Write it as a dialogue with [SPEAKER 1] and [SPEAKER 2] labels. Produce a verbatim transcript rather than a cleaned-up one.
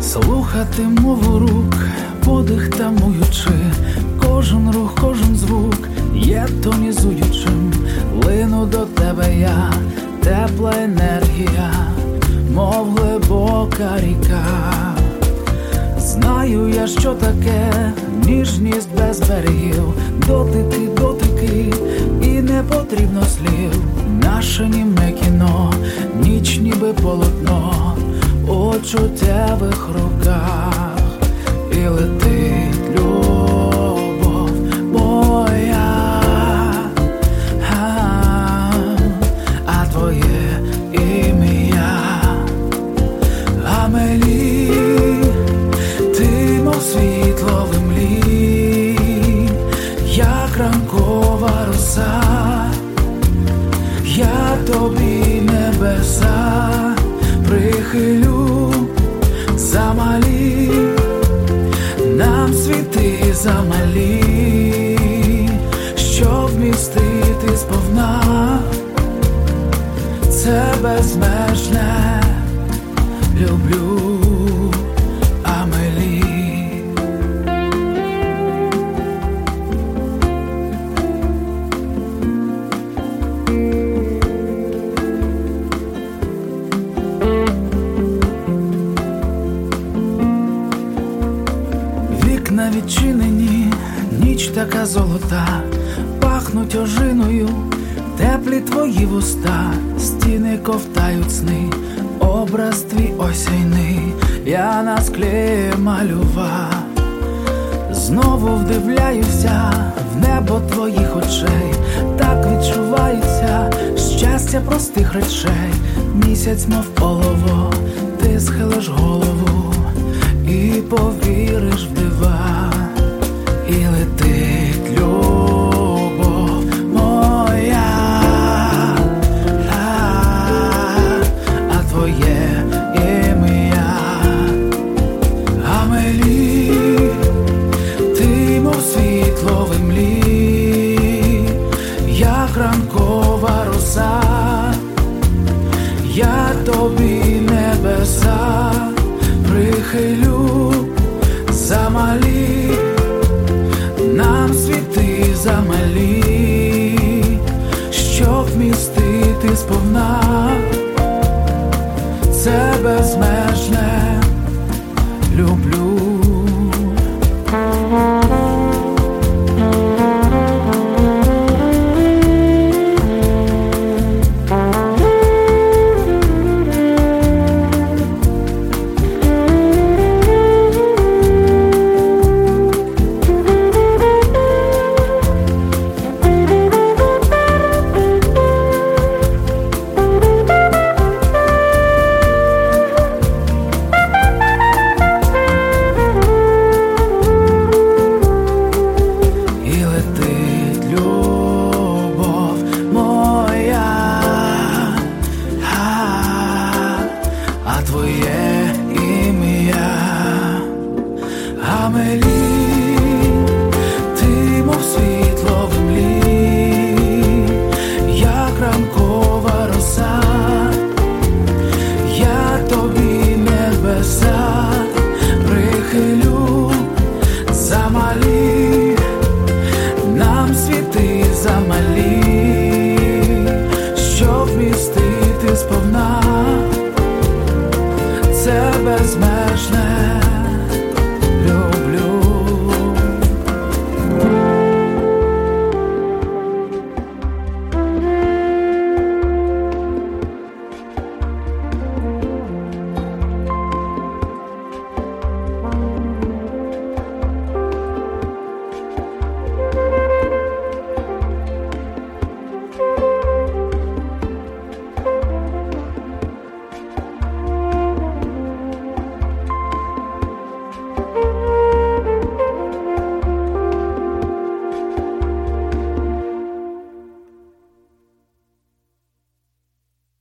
[SPEAKER 1] Слухати мову рук, подих тамуючи, кожен рух, кожен звук є тонізуючим. Лину до тебе я, тепла енергія, мов глибока ріка. Знаю я, що таке ніжність без берегів, дотики, дотики, і не потрібно слів. Наше німе кіно, ніч ніби полотно у чуттєвих руках. І летить любов моя, а, а твоє ім'я Амелі. Ти мов світло в імлі, як ранкова роса. Я тобі небеса прихилю замалі, нам світи замалі, щоб вмістити сповна це безмежне люблю. Амелі. Вікна відчинені, ніч така золота, пахнуть ожиною теплі твої вуста. Стіни ковтають сни, образ твій осяйний я на склі малював. Знову вдивляюся в небо твоїх очей, так відчувається щастя простих речей. Місяць мов полово, ти схилиш голову і повіриш в дива. І летить любов моя, а твоє ім'я Амелі. Ти мов світло в імлі, як ранкова роса. Я тобі небеса прихилю замалі, нам світи замалі, щоб вмістити сповна це безмежне люблю. Твоє ім'я Амелі.